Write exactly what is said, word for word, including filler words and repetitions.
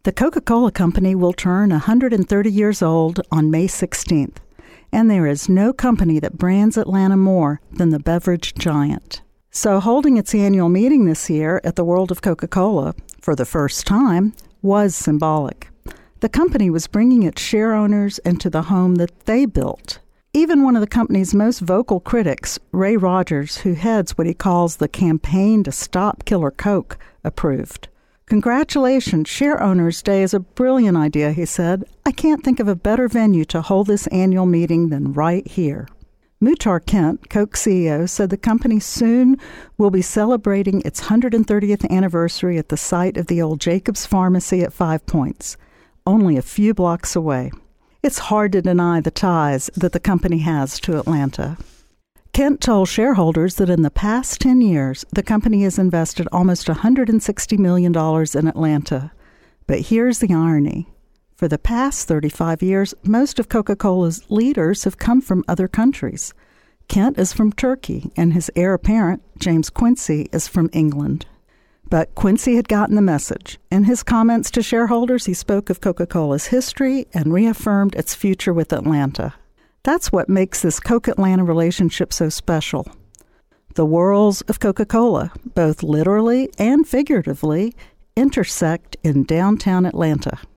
The Coca-Cola Company will turn one hundred thirty years old on May sixteenth, and there is no company that brands Atlanta more than the beverage giant. So holding its annual meeting this year at the World of Coca-Cola, for the first time, was symbolic. The company was bringing its share owners into the home that they built. Even one of the company's most vocal critics, Ray Rogers, who heads what he calls the Campaign to Stop Killer Coke, approved. "Congratulations, Share Owners Day is a brilliant idea," he said. "I can't think of a better venue to hold this annual meeting than right here." Muhtar Kent, Coke C E O, said the company soon will be celebrating its one hundred thirtieth anniversary at the site of the old Jacobs Pharmacy at Five Points, only a few blocks away. It's hard to deny the ties that the company has to Atlanta. Kent told shareholders that in the past ten years, the company has invested almost one hundred sixty million dollars in Atlanta. But here's the irony. For the past thirty-five years, most of Coca-Cola's leaders have come from other countries. Kent is from Turkey, and his heir apparent, James Quincy, is from England. But Quincy had gotten the message. In his comments to shareholders, he spoke of Coca-Cola's history and reaffirmed its future with Atlanta. That's what makes this Coke-Atlanta relationship so special. The worlds of Coca-Cola, both literally and figuratively, intersect in downtown Atlanta.